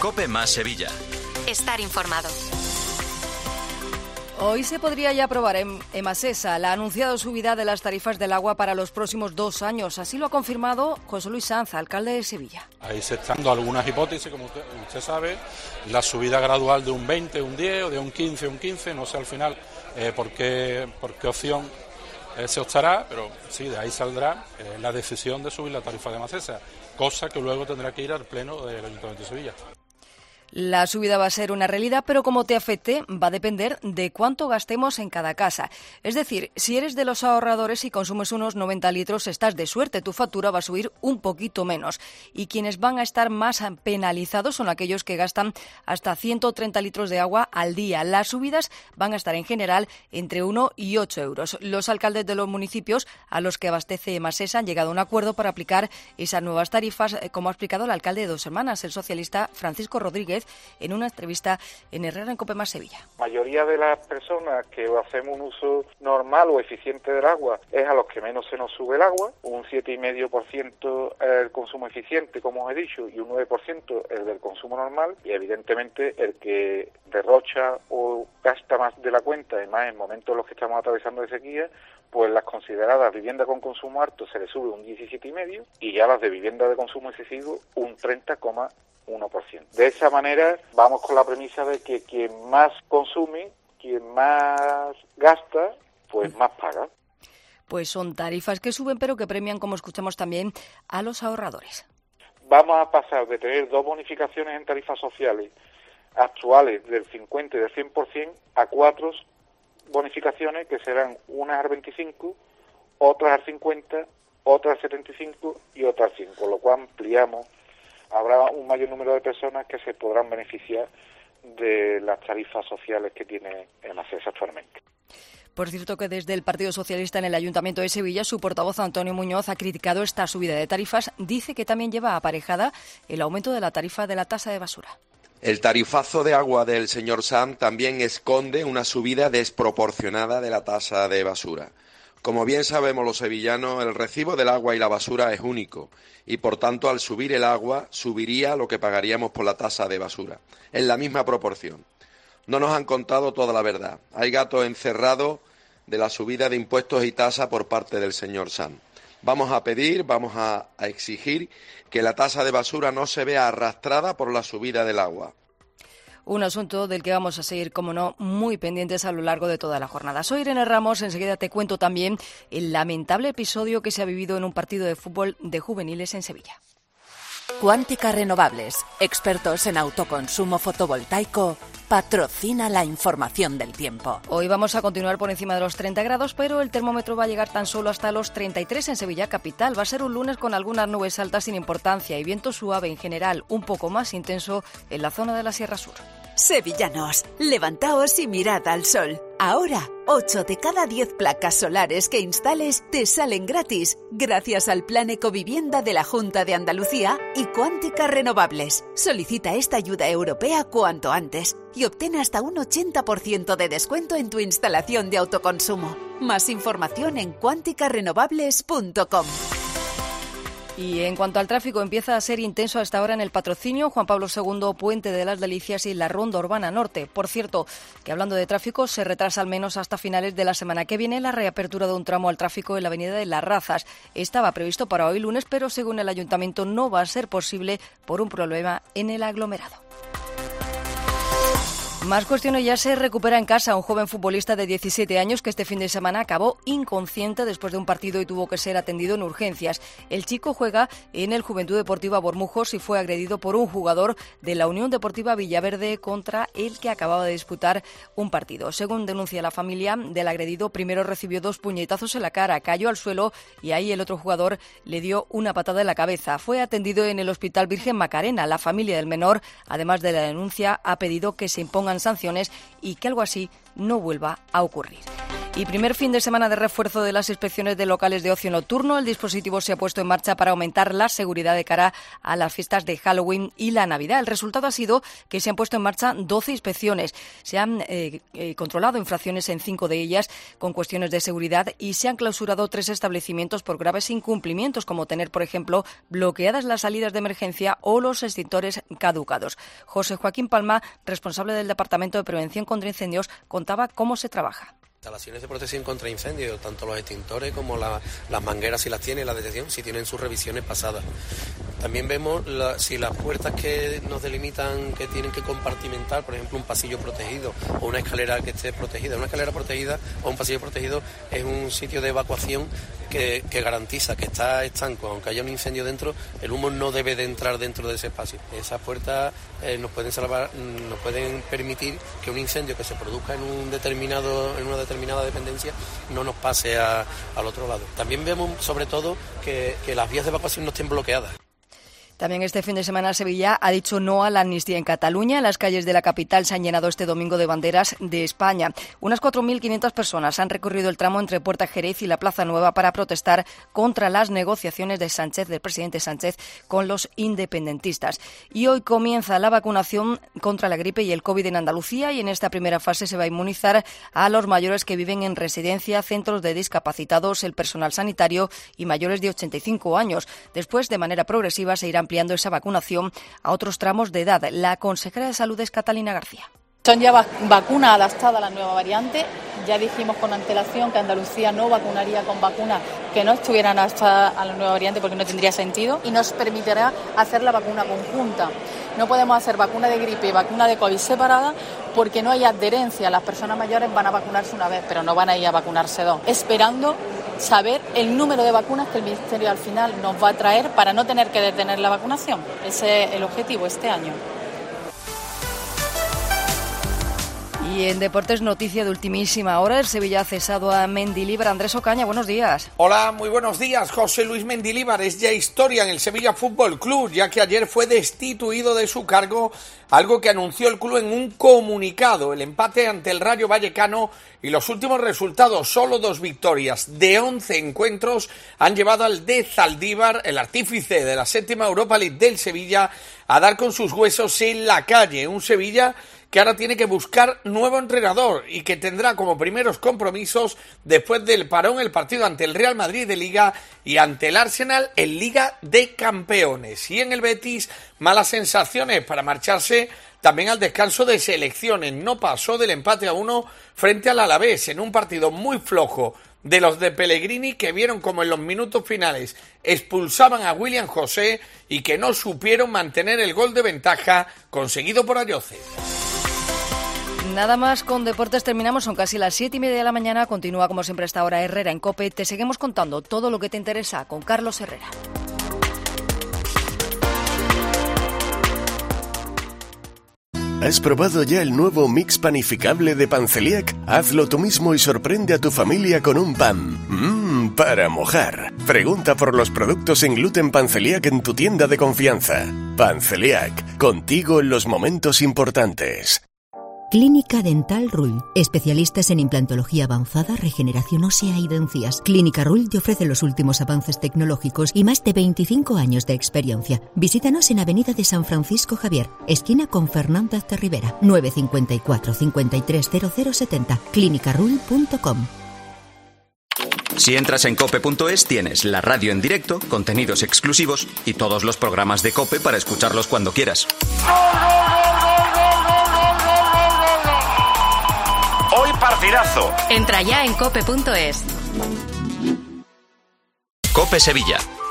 COPE más Sevilla. Estar informado. Hoy se podría ya aprobar en Emasesa la anunciada subida de las tarifas del agua para los próximos 2 años. Así lo ha confirmado José Luis Sanz, alcalde de Sevilla. Ahí se están dando algunas hipótesis, como usted sabe, la subida gradual de un 20, un 10 o de un 15, un 15, no sé al final por qué opción se optará, pero sí, de ahí saldrá la decisión de subir la tarifa de Emasesa, cosa que luego tendrá que ir al Pleno del Ayuntamiento de Sevilla. La subida va a ser una realidad, pero como te afecte va a depender de cuánto gastemos en cada casa. Es decir, si eres de los ahorradores y consumes unos 90 litros, estás de suerte, tu factura va a subir un poquito menos. Y quienes van a estar más penalizados son aquellos que gastan hasta 130 litros de agua al día. Las subidas van a estar en general entre 1 y 8 euros. Los alcaldes de los municipios a los que abastece Emasesa han llegado a un acuerdo para aplicar esas nuevas tarifas, como ha explicado el alcalde de Dos Hermanas, el socialista Francisco Rodríguez, en una entrevista en Herrera en COPE más Sevilla. La mayoría de las personas que hacemos un uso normal o eficiente del agua es a los que menos se nos sube el agua, un 7,5% el consumo eficiente, como os he dicho, y un 9% el del consumo normal, y evidentemente el que derrocha o gasta más de la cuenta, además en momentos en los que estamos atravesando de sequía, pues las consideradas viviendas con consumo alto se le sube un 17,5% y ya las de vivienda de consumo excesivo un 30,1%. De esa manera vamos con la premisa de que quien más consume, quien más gasta, pues más paga. Pues son tarifas que suben pero que premian, como escuchamos también, a los ahorradores. Vamos a pasar de tener 2 bonificaciones en tarifas sociales actuales del 50 y del 100% a 4 bonificaciones que serán unas al 25, otras al 50, otras al 75 y otras al 100, con lo cual ampliamos. Habrá un mayor número de personas que se podrán beneficiar de las tarifas sociales que tiene Emasesa actualmente. Por cierto que desde el Partido Socialista en el Ayuntamiento de Sevilla, su portavoz Antonio Muñoz ha criticado esta subida de tarifas. Dice que también lleva aparejada el aumento de la tarifa de la tasa de basura. El tarifazo de agua del señor Sanz también esconde una subida desproporcionada de la tasa de basura. Como bien sabemos los sevillanos, el recibo del agua y la basura es único y, por tanto, al subir el agua, subiría lo que pagaríamos por la tasa de basura, en la misma proporción. No nos han contado toda la verdad. Hay gatos encerrados de la subida de impuestos y tasas por parte del señor Sanz. Vamos a exigir que la tasa de basura no se vea arrastrada por la subida del agua. Un asunto del que vamos a seguir, como no, muy pendientes a lo largo de toda la jornada. Soy Irene Ramos, enseguida te cuento también el lamentable episodio que se ha vivido en un partido de fútbol de juveniles en Sevilla. Cuántica Renovables, expertos en autoconsumo fotovoltaico, patrocina la información del tiempo. Hoy vamos a continuar por encima de los 30 grados, pero el termómetro va a llegar tan solo hasta los 33 en Sevilla capital. Va a ser un lunes con algunas nubes altas sin importancia y viento suave en general, un poco más intenso en la zona de la Sierra Sur. Sevillanos, levantaos y mirad al sol. Ahora, 8 de cada 10 placas solares que instales te salen gratis, gracias al Plan Ecovivienda de la Junta de Andalucía y Cuántica Renovables. Solicita esta ayuda europea cuanto antes y obtén hasta un 80% de descuento en tu instalación de autoconsumo. Más información en cuanticarenovables.com. Y en cuanto al tráfico, empieza a ser intenso hasta ahora en el Patrocinio, Juan Pablo II, Puente de las Delicias y la Ronda Urbana Norte. Por cierto, que hablando de tráfico, se retrasa al menos hasta finales de la semana que viene la reapertura de un tramo al tráfico en la Avenida de Las Razas. Estaba previsto para hoy lunes, pero según el Ayuntamiento no va a ser posible por un problema en el aglomerado. Más cuestiones. Ya se recupera en casa un joven futbolista de 17 años que este fin de semana acabó inconsciente después de un partido y tuvo que ser atendido en urgencias. El chico juega en el Juventud Deportiva Bormujos y fue agredido por un jugador de la Unión Deportiva Villaverde contra el que acababa de disputar un partido. Según denuncia la familia del agredido, primero recibió 2 puñetazos en la cara, cayó al suelo y ahí el otro jugador le dio una patada en la cabeza. Fue atendido en el Hospital Virgen Macarena. La familia del menor, además de la denuncia, ha pedido que se impongan sanciones y que algo así no vuelva a ocurrir. Y primer fin de semana de refuerzo de las inspecciones de locales de ocio nocturno. El dispositivo se ha puesto en marcha para aumentar la seguridad de cara a las fiestas de Halloween y la Navidad. El resultado ha sido que se han puesto en marcha 12 inspecciones. Se han controlado infracciones en 5 de ellas con cuestiones de seguridad y se han clausurado 3 establecimientos por graves incumplimientos, como tener, por ejemplo, bloqueadas las salidas de emergencia o los extintores caducados. José Joaquín Palma, responsable del Departamento de Prevención contra Incendios, contaba cómo se trabaja. Instalaciones de protección contra incendios, tanto los extintores como las mangueras, si las tiene, la detección, si tienen sus revisiones pasadas. También vemos si las puertas que nos delimitan que tienen que compartimentar, por ejemplo, un pasillo protegido o una escalera que esté protegida. Una escalera protegida o un pasillo protegido es un sitio de evacuación que garantiza que está estanco. Aunque haya un incendio dentro, el humo no debe de entrar dentro de ese espacio. Esas puertas nos pueden salvar, nos pueden permitir que un incendio que se produzca en una determinada dependencia no nos pase al otro lado. También vemos sobre todo que las vías de evacuación no estén bloqueadas. También este fin de semana Sevilla ha dicho no a la amnistía en Cataluña. Las calles de la capital se han llenado este domingo de banderas de España. Unas 4.500 personas han recorrido el tramo entre Puerta Jerez y la Plaza Nueva para protestar contra las negociaciones del presidente Sánchez con los independentistas. Y hoy comienza la vacunación contra la gripe y el COVID en Andalucía, y en esta primera fase se va a inmunizar a los mayores que viven en residencia, centros de discapacitados, el personal sanitario y mayores de 85 años. Después, de manera progresiva, se irá ampliando esa vacunación a otros tramos de edad. La consejera de Salud es Catalina García. Son ya vacunas adaptadas a la nueva variante. Ya dijimos con antelación que Andalucía no vacunaría con vacunas que no estuvieran adaptadas a la nueva variante porque no tendría sentido, y nos permitirá hacer la vacuna conjunta. No podemos hacer vacuna de gripe y vacuna de COVID separada porque no hay adherencia. Las personas mayores van a vacunarse una vez, pero no van a ir a vacunarse 2, esperando saber el número de vacunas que el Ministerio al final nos va a traer para no tener que detener la vacunación. Ese es el objetivo este año. Y en deportes, noticia de ultimísima hora. El Sevilla ha cesado a Mendilibar. Andrés Ocaña, buenos días. Hola, muy buenos días. José Luis Mendilibar es ya historia en el Sevilla Fútbol Club, ya que ayer fue destituido de su cargo, algo que anunció el club en un comunicado. El empate ante el Rayo Vallecano y los últimos resultados, solo 2 victorias de 11 encuentros, han llevado al de Zaldívar, el artífice de la 7ª Europa League del Sevilla, a dar con sus huesos en la calle. Un Sevilla que ahora tiene que buscar nuevo entrenador y que tendrá como primeros compromisos, después del parón, el partido ante el Real Madrid de Liga y ante el Arsenal en Liga de Campeones. Y en el Betis, malas sensaciones para marcharse también al descanso de selecciones. No pasó del empate a 1 frente al Alavés en un partido muy flojo de los de Pellegrini, que vieron como en los minutos finales expulsaban a William José y que no supieron mantener el gol de ventaja conseguido por Ayoce. Nada más con deportes, terminamos, son casi las 7:30 de la mañana. Continúa como siempre esta hora Herrera en COPE. Te seguimos contando todo lo que te interesa con Carlos Herrera. ¿Has probado ya el nuevo mix panificable de Panceliac? Hazlo tú mismo y sorprende a tu familia con un pan. Para mojar. Pregunta por los productos sin gluten Panceliac en tu tienda de confianza. Panceliac, contigo en los momentos importantes. Clínica Dental Rull, especialistas en implantología avanzada, regeneración ósea y dentías. Clínica Rull te ofrece los últimos avances tecnológicos y más de 25 años de experiencia. Visítanos en Avenida de San Francisco Javier, esquina con Fernández de Rivera, 954 530070, clinicarull.com. Si entras en cope.es tienes la radio en directo, contenidos exclusivos y todos los programas de COPE para escucharlos cuando quieras. Hoy partidazo. Entra ya en cope.es. COPE Sevilla.